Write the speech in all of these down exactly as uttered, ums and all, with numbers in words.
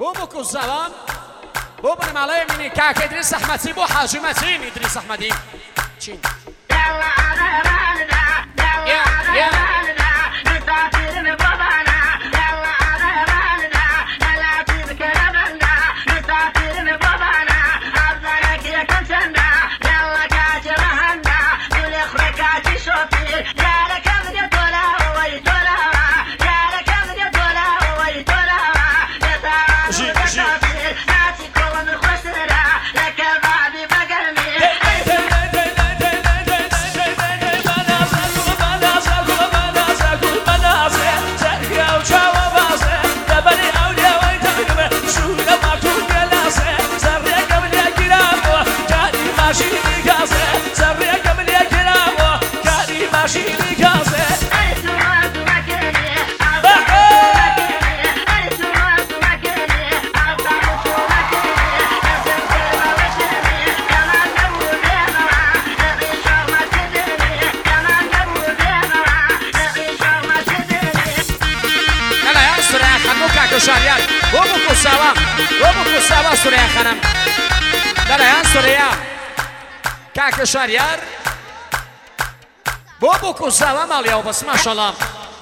بو بكو الزوام بو بن مالي مني كاك إدريس أحمدي بو حاجي متين إدريس أحمدي تشين يا يا شهریار بو بو سوا بو بو سوا سوریا خانم درایان سوریا کاک شهریار بو بو سوا مالیا بس ماشاءالله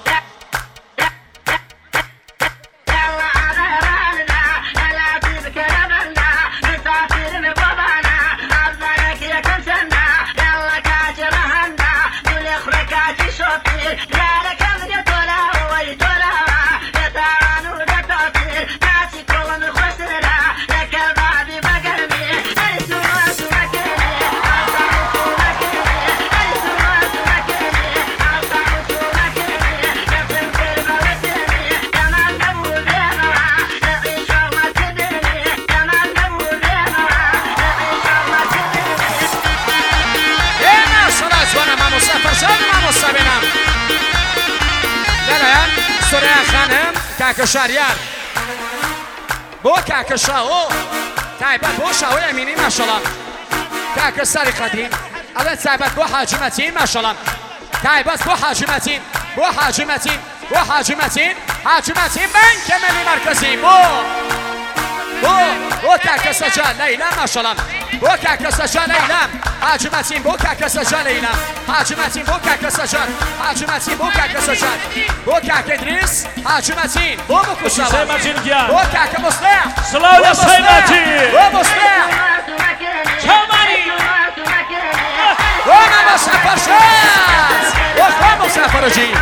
سوریا خانم کاک شهریار بو کاک شاو تایبت بو شاو امینی ماشاءالله کاک سری قدیم الان تایبت بو حاجی متین ماشاءالله تایبت بو حاجی متین بو حاجی متین بو حاجی متین حاجی متین بنک ملی مرکزی بو بو بو کاک سجاد لیلا ماشاءالله بو کاک سجاد لیلا حاجی متین بو کاک سجاد لیلا حاجی متین بو کاک سجاد حاجی متین بو کاک سجاد بو کاک ادریس حاجی متین بو بو کوشاوا بو کاک مصلح سلام یا سیمتی بو مصلح چمانی بو ما مسافر شد بو خو مسافر جی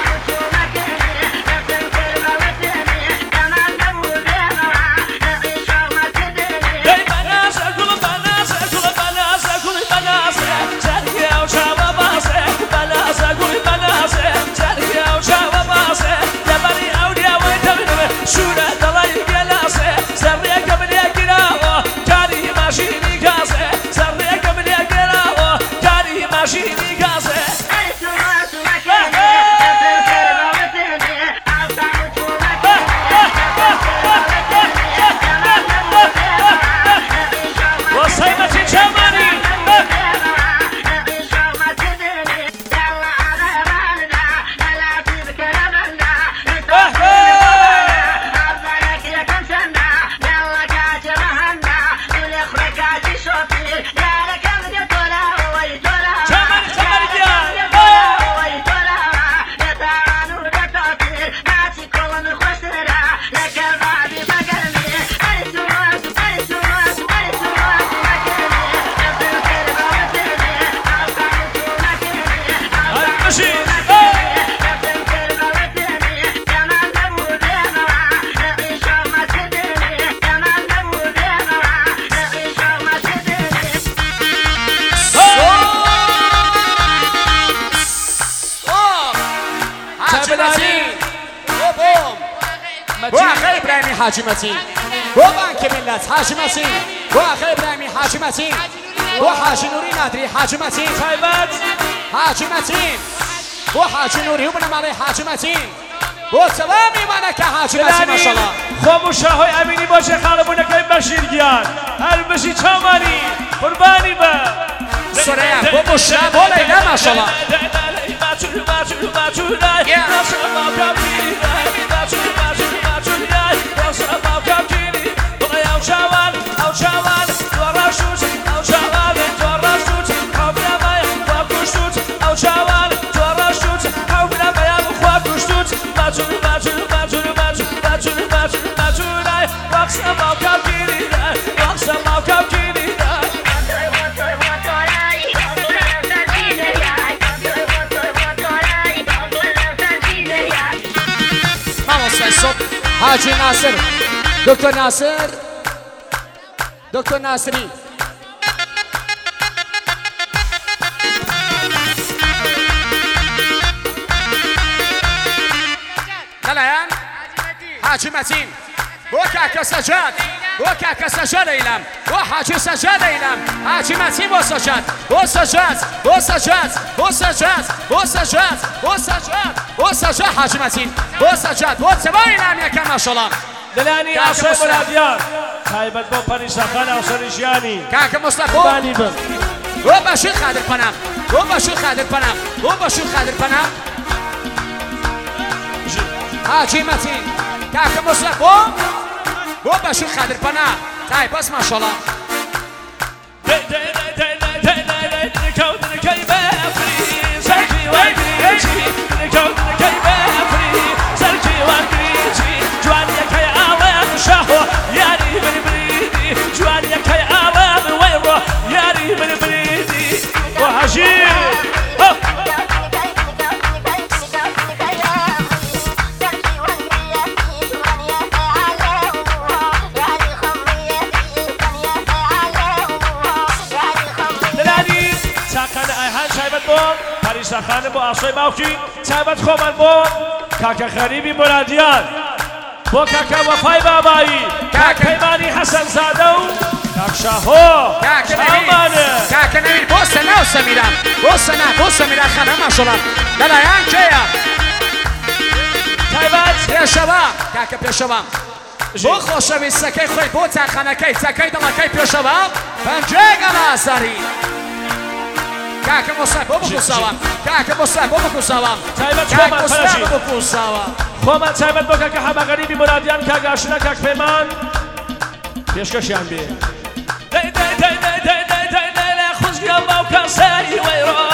حاجی متین بو بانک ملت حاجی متین بو آقای ابراهیمی حاجی متین بو حاجی نوری نادری حاجی متین تایبت حاجی متین بو حاجی نوری و بنمالی حاجی متین بو سوامی منکه حاجی متین ماشاءالله خاموشه های امینی باشه خالبونه که بشیر گیان هر بشی چامانی قربانی با سوریا بو مشه بو لیلا ماشاءالله Yeah. حاجی ناصر دکتر ناصر دکتر ناصری دلایان حاجی متین بو کاکا سجاد بو کاکا سجاد ایلم بو حاجی سجاد ایلم حاجی متین بو سجاد بو سجاد بو سجاد بو سجاد بو سجاد بو سجاد بو سجاد حاجی متین بو سجاد بو سبا ایلم یکم ماشاءالله دلانی آسای بلادیان تایبت با پریساخان آسای ژیانی کاکا مصطفی بانی بم بو باشی خادر پناه بو باشی خادر پناه بو باشی خادر پناه حاجی متین کاکا مصطفی بو بو باشی خادر پناه تای بس ماشاءالله پریساخانه با آسای باوکی تایبت خومن با کاکا خریبی مرادیان با کاکا وفای بابایی کاک پیمانی حسن زاده و کاک شاهو شامانه کاکا نمیر بو سنه و سمیرم بو سنه بو سمیرم خانه ماشاءالله دلایان کیا تایبت پیشوا کاکا پیشوا بو خوشویستکی خوی بو تاخانکی تاکی دلکی پیشوا پنجه گلا سری کاکا مصطفی بو بکو سوام کاکا مصطفی بو بکو سوام تایبت کاکا خومن مصطفی فرشی بو بکو سوام خومن تایبت با کاکا همه غریبی مرادیان کاک آشنا کاک پیمان پیشکشیان بی دی دی دی دی دی دی دی خوزگم باو کاسایی ویرو